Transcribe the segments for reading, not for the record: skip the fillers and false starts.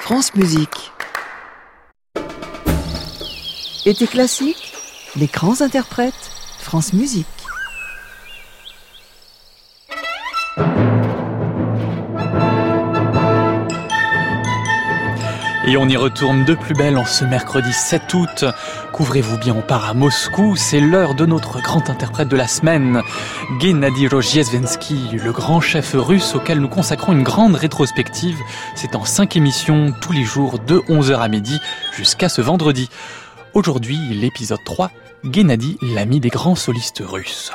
France Musique. Été classique, les grands interprètes, France Musique. Et on y retourne de plus belle en ce mercredi 7 août. Couvrez-vous bien, on part à Moscou. C'est l'heure de notre grand interprète de la semaine, Gennady Rozhdestvensky, le grand chef russe auquel nous consacrons une grande rétrospective. C'est en 5 émissions tous les jours de 11h à midi jusqu'à ce vendredi. Aujourd'hui, l'épisode 3, Gennady, l'ami des grands solistes russes.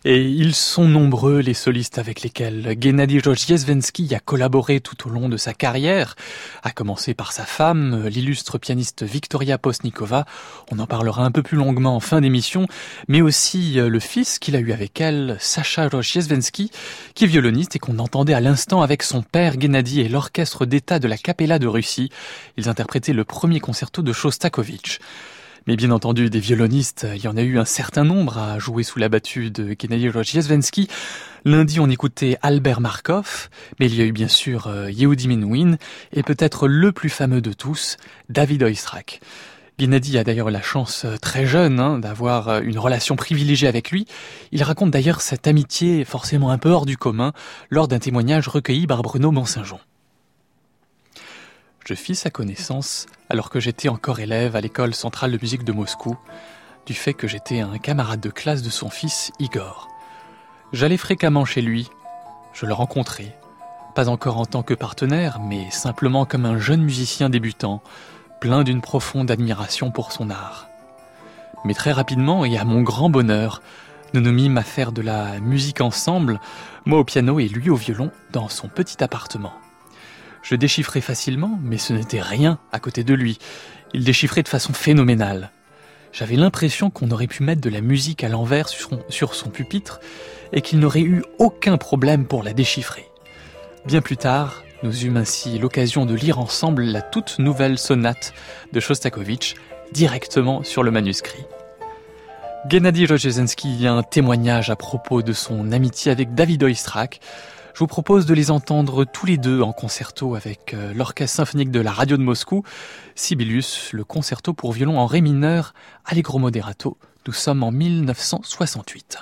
Et ils sont nombreux les solistes avec lesquels Gennady Rozhdestvensky a collaboré tout au long de sa carrière, à commencer par sa femme, l'illustre pianiste Victoria Postnikova, on en parlera un peu plus longuement en fin d'émission, mais aussi le fils qu'il a eu avec elle, Sacha Rozhdestvensky, qui est violoniste et qu'on entendait à l'instant avec son père Gennady et l'orchestre d'État de la Capella de Russie. Ils interprétaient le premier concerto de Shostakovich. Mais bien entendu, des violonistes, il y en a eu un certain nombre à jouer sous la battue de Gennady Rozhdestvensky. Lundi, on écoutait Albert Markov, mais il y a eu bien sûr Yehudi Menuhin et peut-être le plus fameux de tous, David Oistrakh. Gennady a d'ailleurs la chance très jeune d'avoir une relation privilégiée avec lui. Il raconte d'ailleurs cette amitié forcément un peu hors du commun lors d'un témoignage recueilli par Bruno Mont-Saint-Jean. Je fis sa connaissance alors que j'étais encore élève à l'école centrale de musique de Moscou, du fait que j'étais un camarade de classe de son fils Igor. J'allais fréquemment chez lui, je le rencontrais, pas encore en tant que partenaire, mais simplement comme un jeune musicien débutant, plein d'une profonde admiration pour son art. Mais très rapidement, et à mon grand bonheur, nous nous mîmes à faire de la musique ensemble, moi au piano et lui au violon, dans son petit appartement. Je déchiffrais facilement, mais ce n'était rien à côté de lui. Il déchiffrait de façon phénoménale. J'avais l'impression qu'on aurait pu mettre de la musique à l'envers sur son pupitre et qu'il n'aurait eu aucun problème pour la déchiffrer. Bien plus tard, nous eûmes ainsi l'occasion de lire ensemble la toute nouvelle sonate de Shostakovich directement sur le manuscrit. Gennady Rozhdestvensky a un témoignage à propos de son amitié avec David Oistrakh. Je vous propose de les entendre tous les deux en concerto avec l'Orchestre symphonique de la radio de Moscou, Sibelius, le concerto pour violon en ré mineur, Allegro moderato. Nous sommes en 1968.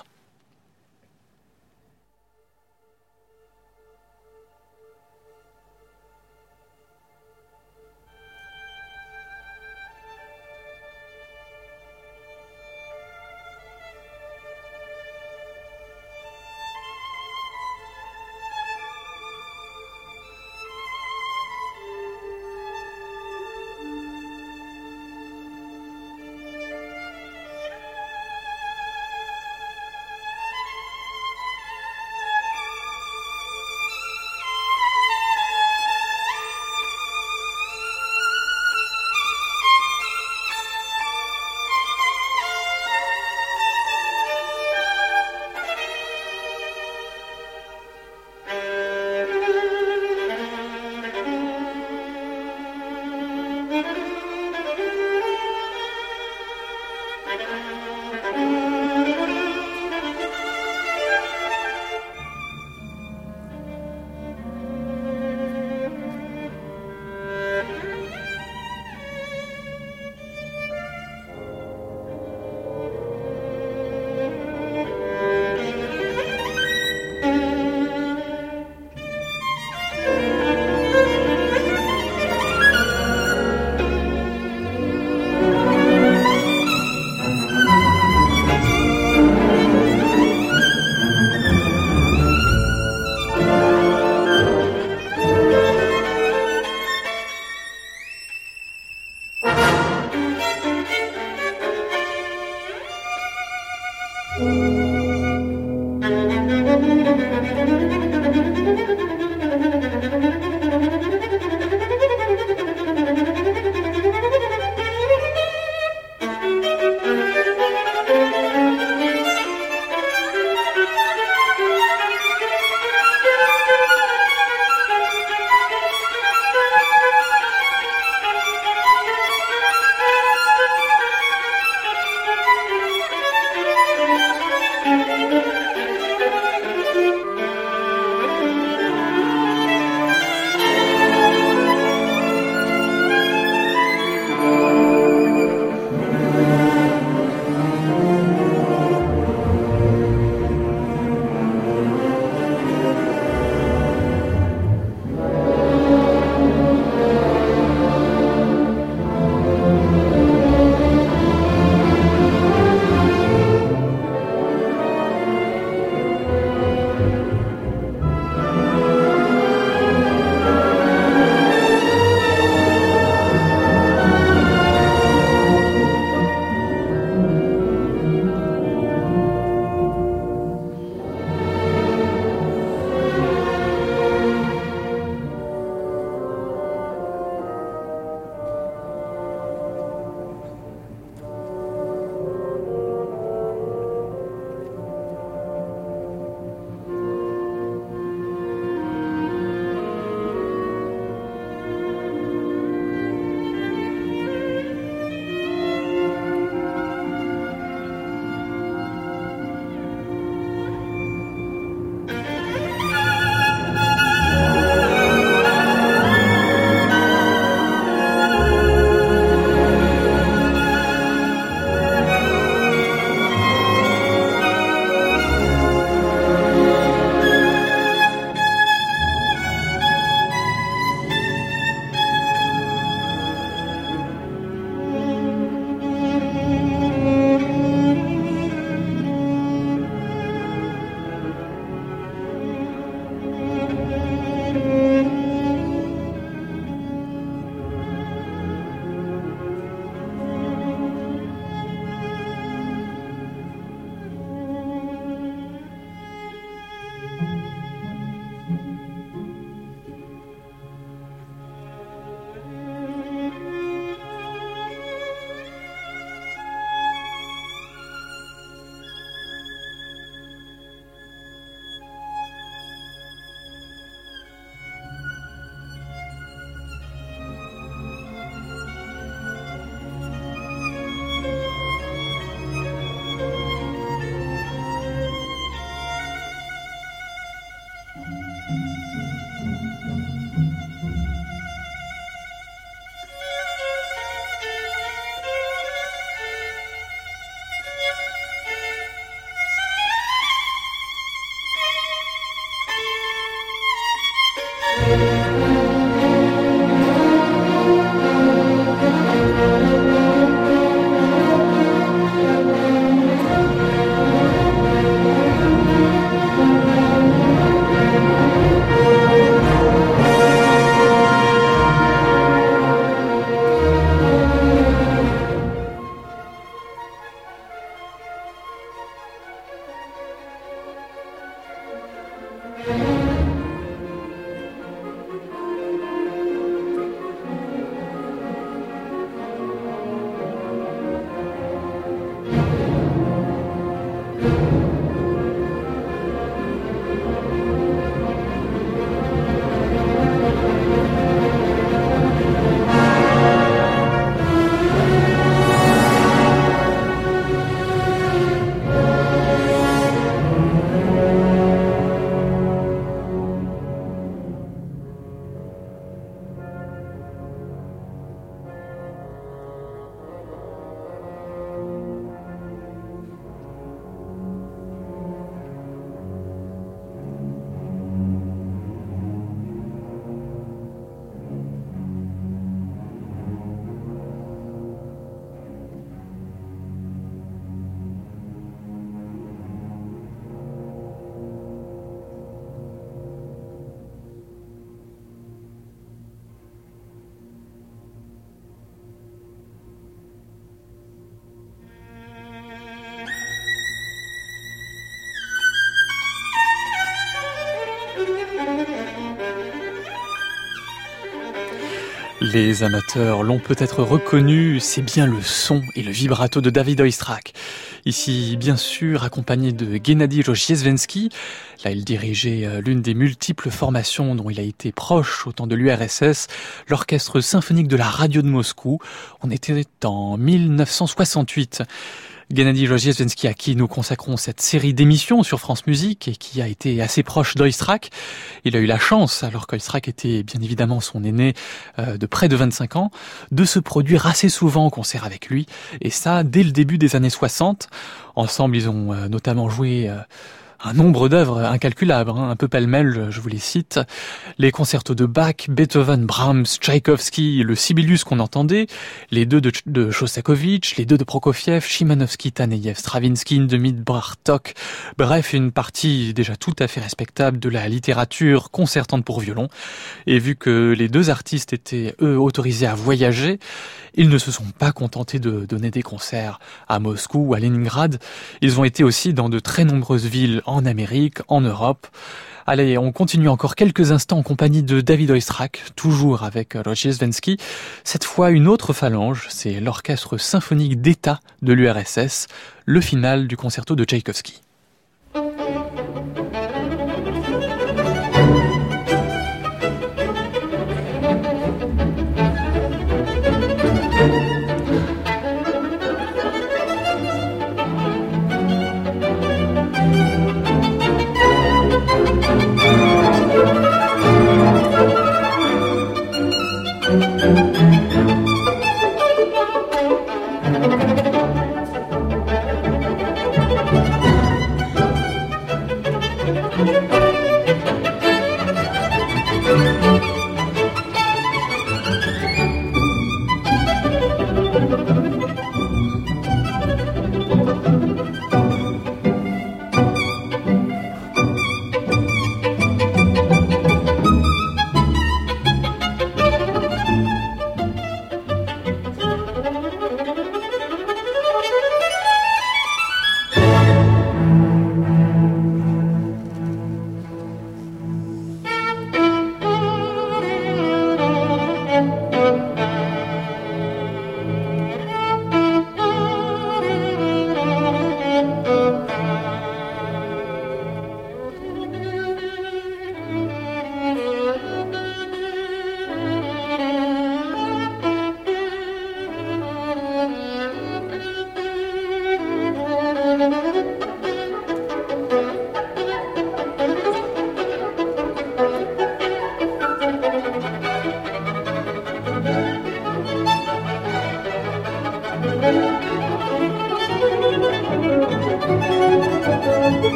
Les amateurs l'ont peut-être reconnu, c'est bien le son et le vibrato de David Oistrakh. Ici, bien sûr, accompagné de Gennady Rozhdestvensky. Là, il dirigeait l'une des multiples formations dont il a été proche au temps de l'URSS, l'Orchestre symphonique de la radio de Moscou. On était en 1968. Gennady Rozhdestvensky, à qui nous consacrons cette série d'émissions sur France Musique et qui a été assez proche d'Oistrakh. Il a eu la chance, alors qu'Oistrakh était bien évidemment son aîné de près de 25 ans, de se produire assez souvent en concert avec lui, et ça dès le début des années 60. Ensemble, ils ont notamment joué un nombre d'œuvres incalculables, un peu pêle-mêle, je vous les cite. Les concertos de Bach, Beethoven, Brahms, Tchaïkovski, le Sibelius qu'on entendait, les deux de Shostakovich, les deux de Prokofiev, Chimanovski, Taneyev, Stravinsky, Demid, Bartók. Bref, une partie déjà tout à fait respectable de la littérature concertante pour violon. Et vu que les deux artistes étaient, eux, autorisés à voyager, ils ne se sont pas contentés de donner des concerts à Moscou ou à Leningrad. Ils ont été aussi dans de très nombreuses villes en Amérique, en Europe. Allez, on continue encore quelques instants en compagnie de David Oistrakh, toujours avec Rozhdestvensky. Cette fois, une autre phalange, c'est l'Orchestre symphonique d'État de l'URSS, le final du concerto de Tchaïkovski.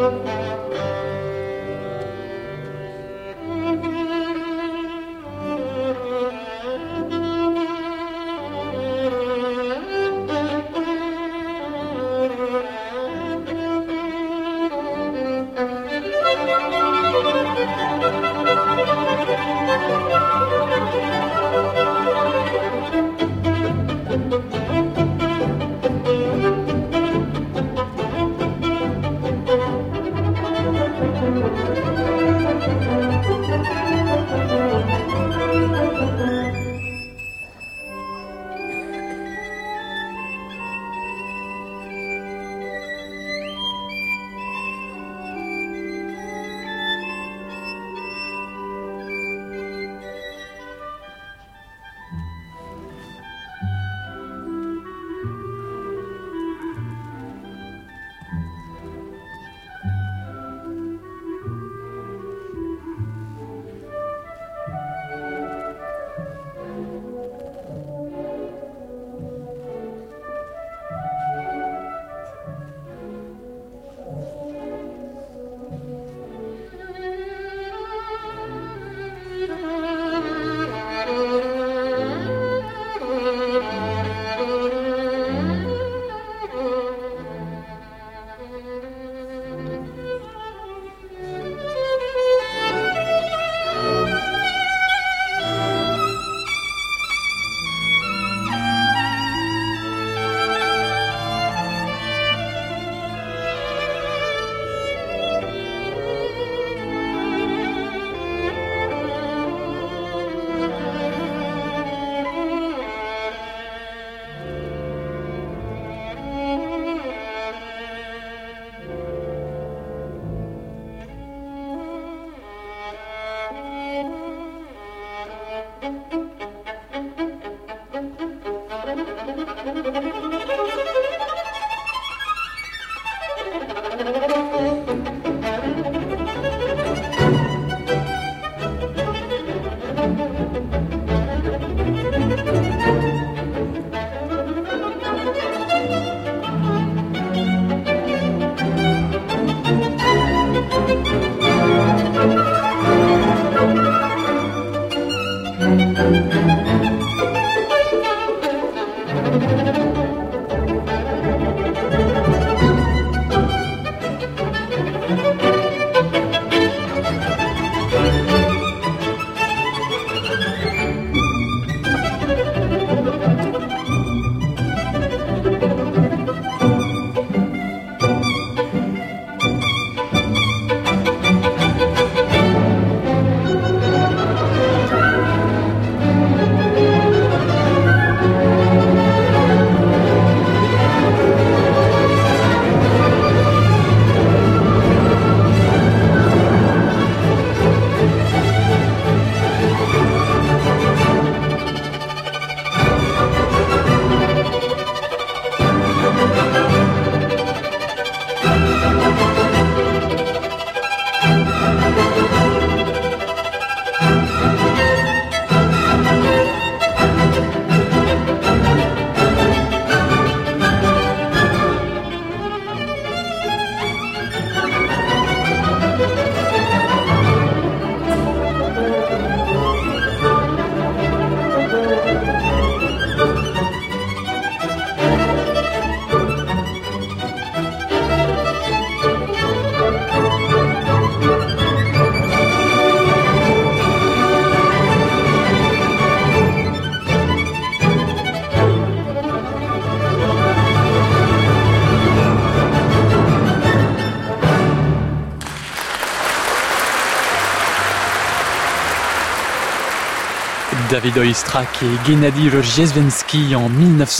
David Oistrakh et Gennady Rozhdestvensky en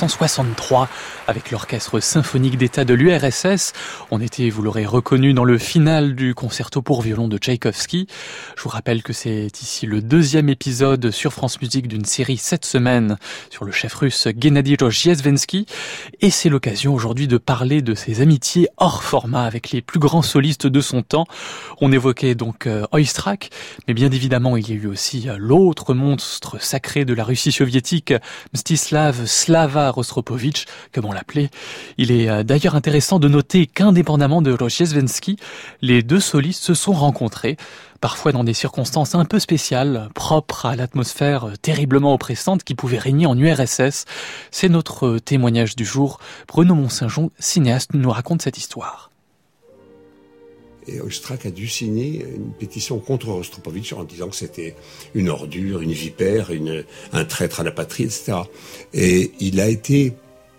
1963 avec l'Orchestre symphonique d'État de l'URSS. On était, vous l'aurez reconnu, dans le final du concerto pour violon de Tchaïkovski. Je vous rappelle que c'est ici le deuxième épisode sur France Musique d'une série cette semaine sur le chef russe Gennady Rozhdestvensky. Et c'est l'occasion aujourd'hui de parler de ses amitiés hors format avec les plus grands solistes de son temps. On évoquait donc Oistrakh, mais bien évidemment il y a eu aussi l'autre monstre maître sacré de la Russie soviétique, Mstislav Slava Rostropovitch, comme on l'appelait. Il est d'ailleurs intéressant de noter qu'indépendamment de Rozhdestvensky, les deux solistes se sont rencontrés, parfois dans des circonstances un peu spéciales, propres à l'atmosphère terriblement oppressante qui pouvait régner en URSS. C'est notre témoignage du jour. Bruno Mont-Saint-Jean, cinéaste, nous raconte cette histoire. Et Oistrakh a dû signer une pétition contre Rostropovitch en disant que c'était une ordure, une vipère, un traître à la patrie, etc. Et il a été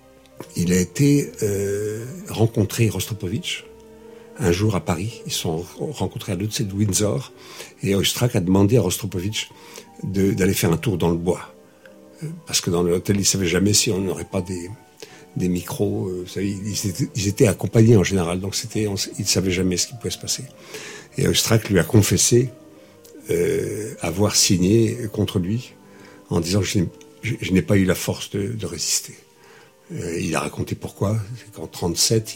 rencontré Rostropovitch un jour à Paris. Ils se sont rencontrés à l'hôtel de Windsor et Oistrakh a demandé à Rostropovitch d'aller faire un tour dans le bois. Parce que dans l'hôtel, ils ne savaient jamais si on n'aurait pas des micros, vous savez, ils étaient accompagnés en général, donc ils ne savaient jamais ce qui pouvait se passer. Et Oistrakh lui a confessé avoir signé contre lui en disant je n'ai pas eu la force de résister. Il a raconté pourquoi. C'est qu'en 1937,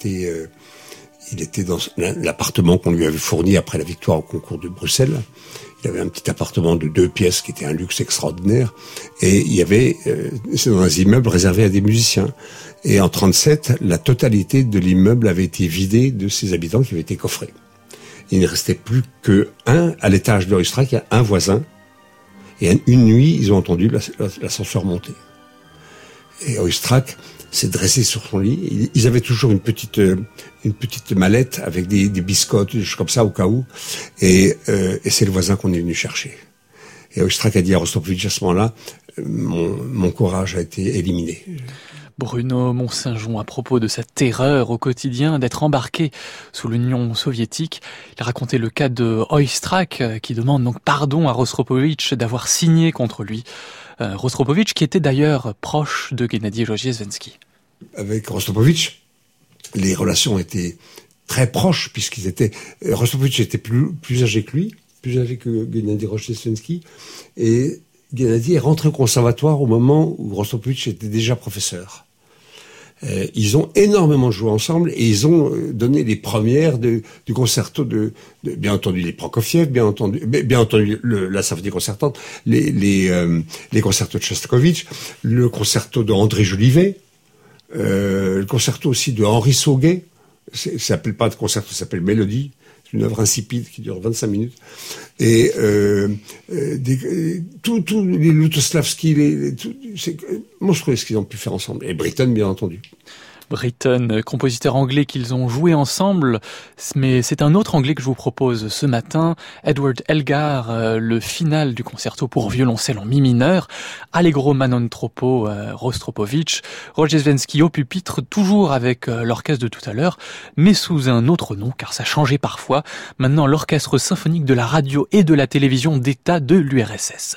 il était dans l'appartement qu'on lui avait fourni après la victoire au concours de Bruxelles. Il avait un petit appartement de 2 pièces qui était un luxe extraordinaire. Et il y avait, c'est dans un immeuble réservé à des musiciens. Et en 1937, la totalité de l'immeuble avait été vidée de ses habitants qui avaient été coffrés. Il ne restait plus à l'étage de Oistrakh, il y a un voisin. Et une nuit, ils ont entendu l'ascenseur monter. Et Oistrakh s'est dressé sur son lit. Ils avaient toujours une petite mallette avec des biscottes, des choses comme ça au cas où. Et c'est le voisin qu'on est venu chercher. Et Oistrakh a dit à Rostropovitch à ce moment-là, mon courage a été éliminé. Bruno Mont-Saint-Jean, à propos de cette terreur au quotidien d'être embarqué sous l'Union soviétique, il a raconté le cas de Oistrakh qui demande donc pardon à Rostropovitch d'avoir signé contre lui. Rostropovitch qui était d'ailleurs proche de Gennady Rozhdestvensky. Avec Rostropovitch, les relations étaient très proches Rostropovitch était plus âgé que lui, plus âgé que Gennady Rozhdestvensky, et Gennady est rentré au conservatoire au moment où Rostropovitch était déjà professeur. Ils ont énormément joué ensemble et ils ont donné les premières du concerto de bien entendu les Prokofiev, bien entendu la symphonie concertante, les concertos de Shostakovich, le concerto de André Jolivet, le concerto aussi de Henri Sauguet. Ça s'appelle pas de concerto, ça s'appelle Mélodie. C'est une œuvre insipide qui dure 25 minutes. Et tous les Lutoslavski, c'est monstrueux ce qu'ils ont pu faire ensemble. Et Britten, bien entendu. Britten, compositeur anglais qu'ils ont joué ensemble, mais c'est un autre anglais que je vous propose ce matin, Edward Elgar, le final du concerto pour violoncelle en mi mineur, Allegro ma non troppo, Rostropovitch, Rozhdestvensky au pupitre, toujours avec l'orchestre de tout à l'heure, mais sous un autre nom, car ça changeait parfois, maintenant l'orchestre symphonique de la radio et de la télévision d'État de l'URSS.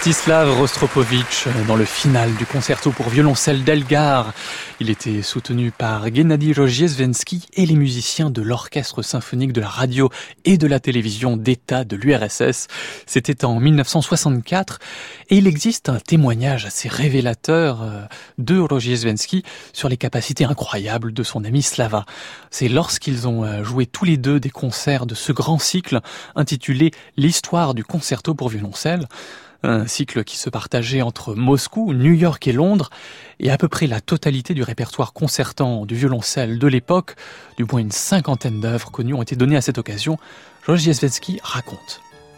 Mstislav Rostropovitch dans le final du concerto pour violoncelle d'Elgar. Il était soutenu par Gennady Rozhdestvensky et les musiciens de l'orchestre symphonique de la radio et de la télévision d'État de l'URSS. C'était en 1964 et il existe un témoignage assez révélateur de Rozhdestvensky sur les capacités incroyables de son ami Slava. C'est lorsqu'ils ont joué tous les deux des concerts de ce grand cycle intitulé L'histoire du concerto pour violoncelle. Un cycle qui se partageait entre Moscou, New York et Londres, et à peu près la totalité du répertoire concertant du violoncelle de l'époque, du moins une 50aine d'œuvres connues ont été données à cette occasion, Rozhdestvensky raconte.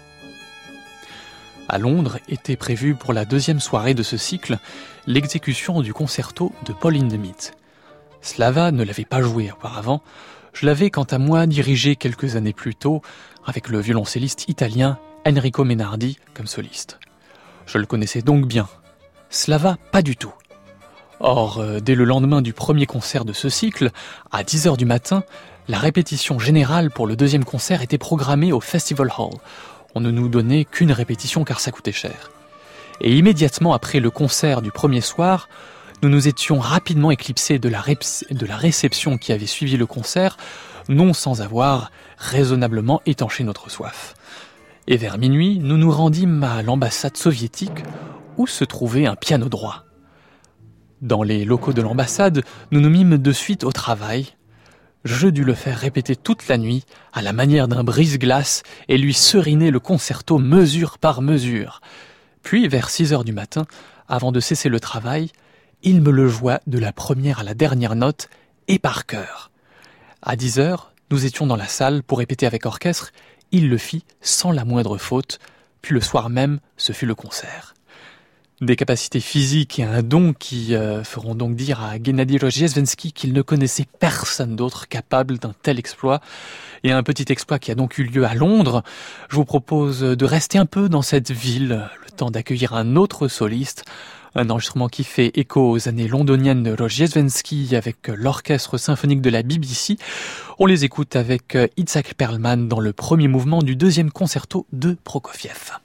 À Londres était prévue pour la deuxième soirée de ce cycle l'exécution du concerto de Paul Hindemith. Slava ne l'avait pas joué auparavant, je l'avais quant à moi dirigé quelques années plus tôt avec le violoncelliste italien Enrico Menardi comme soliste. Je le connaissais donc bien. Slava, pas du tout. Or, dès le lendemain du premier concert de ce cycle, à 10h du matin, la répétition générale pour le deuxième concert était programmée au Festival Hall. On ne nous donnait qu'une répétition car ça coûtait cher. Et immédiatement après le concert du premier soir, nous nous étions rapidement éclipsés de la réception qui avait suivi le concert, non sans avoir raisonnablement étanché notre soif. Et vers minuit, nous nous rendîmes à l'ambassade soviétique où se trouvait un piano droit. Dans les locaux de l'ambassade, nous nous mîmes de suite au travail. Je dus le faire répéter toute la nuit à la manière d'un brise-glace et lui seriner le concerto mesure par mesure. Puis, vers 6h du matin, avant de cesser le travail, il me le joua de la première à la dernière note et par cœur. À 10h, nous étions dans la salle pour répéter avec orchestre. Il le fit sans la moindre faute, puis le soir même, ce fut le concert. Des capacités physiques et un don qui feront donc dire à Gennady Rozhdestvensky qu'il ne connaissait personne d'autre capable d'un tel exploit. Et un petit exploit qui a donc eu lieu à Londres. Je vous propose de rester un peu dans cette ville, le temps d'accueillir un autre soliste. Un enregistrement qui fait écho aux années londoniennes de Rozhdestvensky avec l'orchestre symphonique de la BBC. On les écoute avec Itzhak Perlman dans le premier mouvement du deuxième concerto de Prokofiev.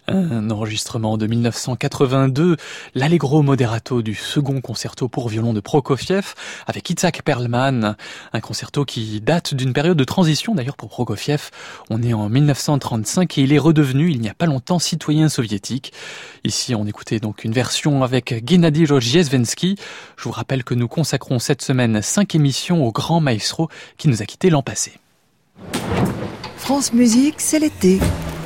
Un enregistrement de 1982, l'Allegro moderato du second concerto pour violon de Prokofiev avec Itzhak Perlman, un concerto qui date d'une période de transition d'ailleurs pour Prokofiev. On est en 1935 et il est redevenu il n'y a pas longtemps citoyen soviétique. Ici on écoutait donc une version avec Gennady Rozhdestvensky. Je vous rappelle que nous consacrons cette semaine 5 émissions au grand maestro qui nous a quittés l'an passé. France Musique, c'est l'été.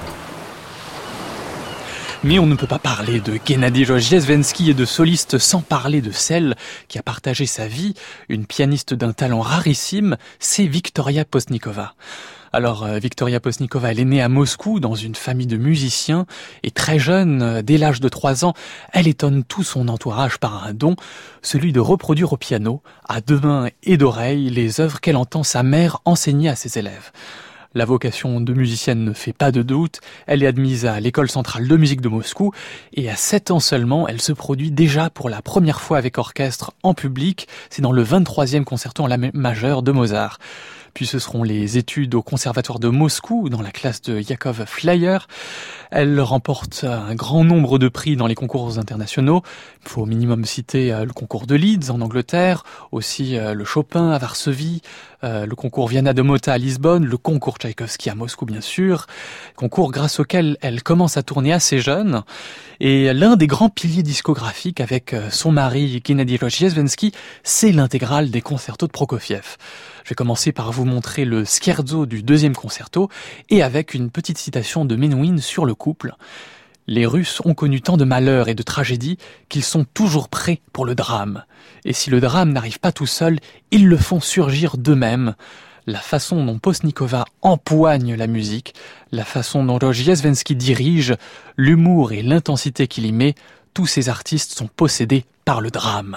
Mais on ne peut pas parler de Gennady Rozhdestvensky et de soliste sans parler de celle qui a partagé sa vie, une pianiste d'un talent rarissime, c'est Victoria Postnikova. Alors, Victoria Postnikova, elle est née à Moscou dans une famille de musiciens et très jeune, dès l'âge de 3 ans, elle étonne tout son entourage par un don, celui de reproduire au piano, à 2 mains et d'oreilles, les œuvres qu'elle entend sa mère enseigner à ses élèves. La vocation de musicienne ne fait pas de doute, elle est admise à l'école centrale de musique de Moscou et à 7 ans seulement, elle se produit déjà pour la première fois avec orchestre en public, c'est dans le 23e concerto en la majeure de Mozart. Puis ce seront les études au conservatoire de Moscou, dans la classe de Yakov Flyer. Elle remporte un grand nombre de prix dans les concours internationaux. Il faut au minimum citer le concours de Leeds en Angleterre, aussi le Chopin à Varsovie, le concours Viana de Mota à Lisbonne, le concours Tchaïkovski à Moscou bien sûr, concours grâce auquel elle commence à tourner assez jeune. Et l'un des grands piliers discographiques avec son mari Gennady Rozhdestvensky, c'est l'intégrale des concertos de Prokofiev. Je vais commencer par vous montrer le scherzo du 2e concerto et avec une petite citation de Menuhin sur le couple. Les Russes ont connu tant de malheurs et de tragédies qu'ils sont toujours prêts pour le drame. Et si le drame n'arrive pas tout seul, ils le font surgir d'eux-mêmes. La façon dont Postnikova empoigne la musique, la façon dont Rozhdestvensky dirige, l'humour et l'intensité qu'il y met, tous ces artistes sont possédés par le drame.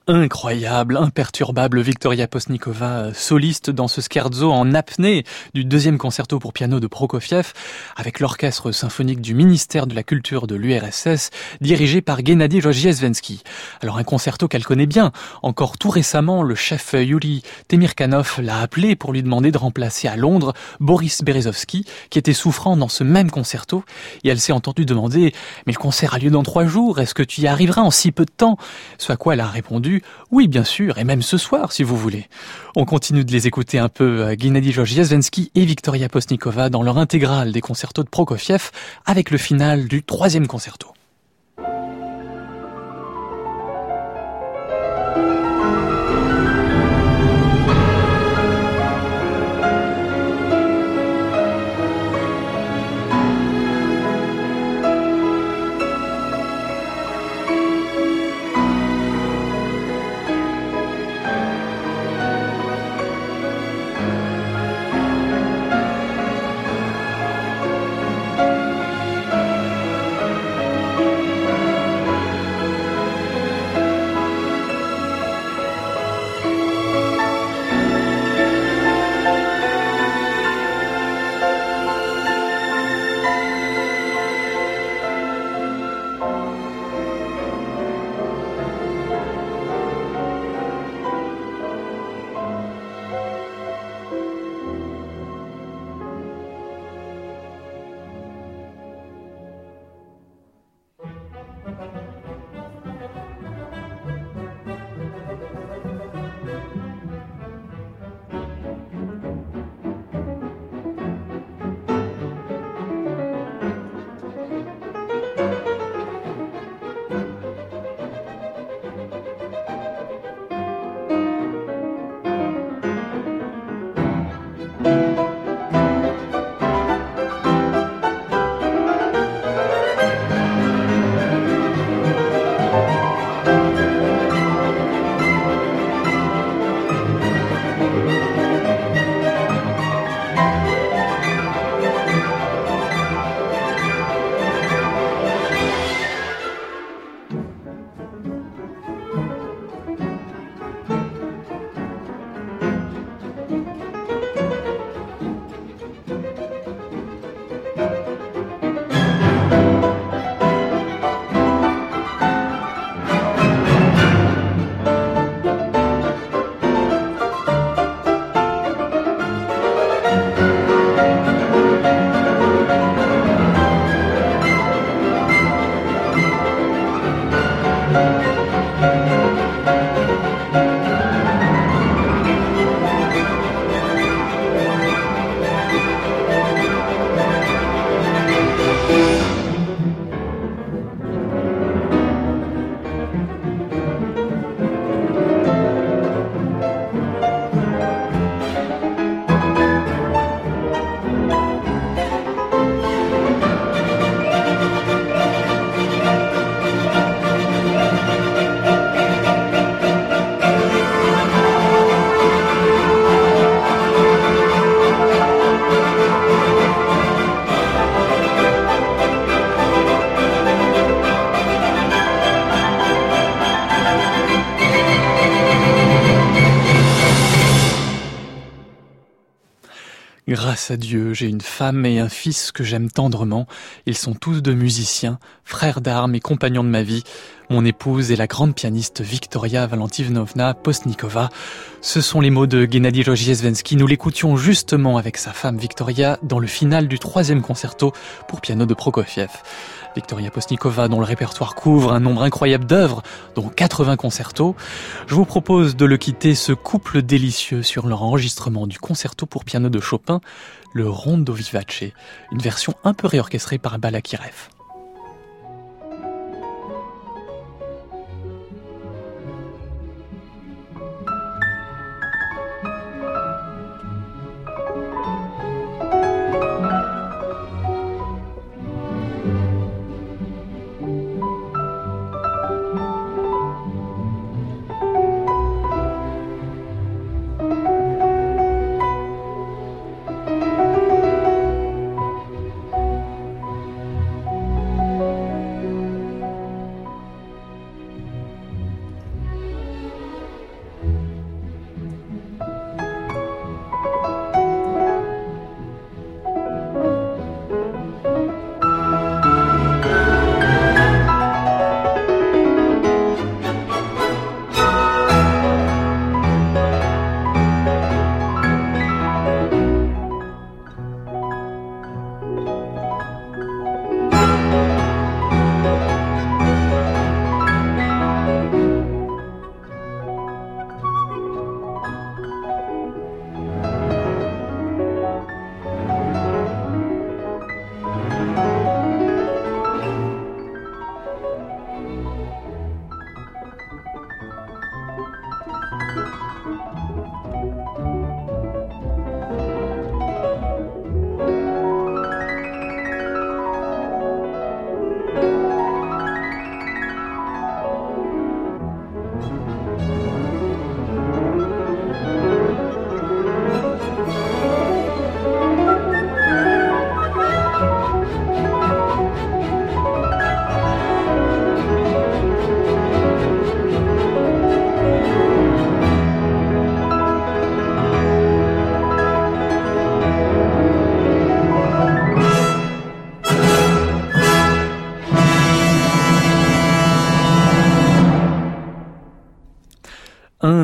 Incroyable, imperturbable Victoria Postnikova, soliste dans ce scherzo en apnée du deuxième concerto pour piano de Prokofiev, avec l'orchestre symphonique du ministère de la Culture de l'URSS, dirigé par Gennady Rozhdestvensky. Alors un concerto qu'elle connaît bien. Encore tout récemment, le chef Yuri Temirkanov l'a appelé pour lui demander de remplacer à Londres Boris Berezovsky, qui était souffrant dans ce même concerto. Et elle s'est entendue demander « Mais le concert a lieu dans 3 jours, est-ce que tu y arriveras en si peu de temps ?» Ce à quoi elle a répondu « Oui, bien sûr, et même ce soir, si vous voulez. » On continue de les écouter un peu, Gennady Rozhdestvensky et Victoria Postnikova dans leur intégrale des concertos de Prokofiev, avec le final du 3e concerto. Grâce à Dieu, j'ai une femme et un fils que j'aime tendrement. Ils sont tous 2 musiciens, frères d'armes et compagnons de ma vie. Mon épouse est la grande pianiste Victoria Valentivnovna Postnikova. Ce sont les mots de Gennady Rozhdestvensky. Nous l'écoutions justement avec sa femme Victoria dans le final du 3e concerto pour piano de Prokofiev. Victoria Postnikova, dont le répertoire couvre un nombre incroyable d'œuvres, dont 80 concertos. Je vous propose de le quitter, ce couple délicieux, sur leur enregistrement du concerto pour piano de Chopin, le Rondo Vivace, une version un peu réorchestrée par Balakirev.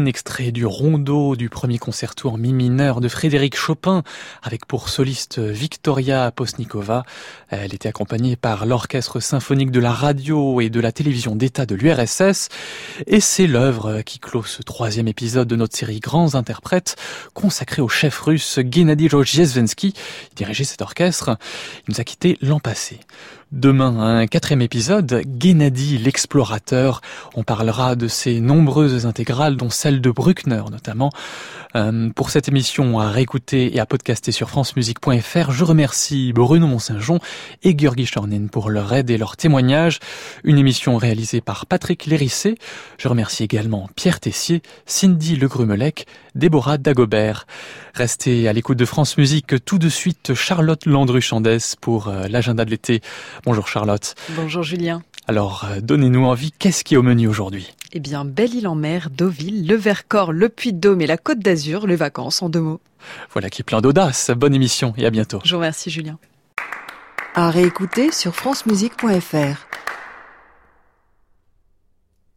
un extrait du rondo du premier concerto en mi mineur de Frédéric Chopin, avec pour soliste Victoria Postnikova. Elle était accompagnée par l'Orchestre symphonique de la radio et de la télévision d'État de l'URSS. Et c'est l'œuvre qui clôt ce 3e épisode de notre série Grands interprètes, consacrée au chef russe Gennady Rozhdestvensky. Il dirigeait cet orchestre. Il nous a quittés l'an passé. Demain, un 4e épisode, Gennady l'explorateur. On parlera de ses nombreuses intégrales, dont celle de Bruckner notamment. Pour cette émission à réécouter et à podcaster sur francemusique.fr, je remercie Bruno Mont-Saint-Jean et Georgi Chornin pour leur aide et leur témoignage. Une émission réalisée par Patrick Lérissé. Je remercie également Pierre Tessier, Cindy Legrumelec, Déborah Dagobert. Restez à l'écoute de France Musique. Tout de suite, Charlotte Landru-Chandès pour l'agenda de l'été. Bonjour Charlotte. Bonjour Julien. Alors, donnez-nous envie, qu'est-ce qui est au menu aujourd'hui ? Eh bien, Belle-Île-en-Mer, Deauville, le Vercors, le Puy-de-Dôme et la Côte d'Azur, les vacances en 2 mots. Voilà qui est plein d'audace. Bonne émission et à bientôt. Je vous remercie Julien. À réécouter sur francemusique.fr.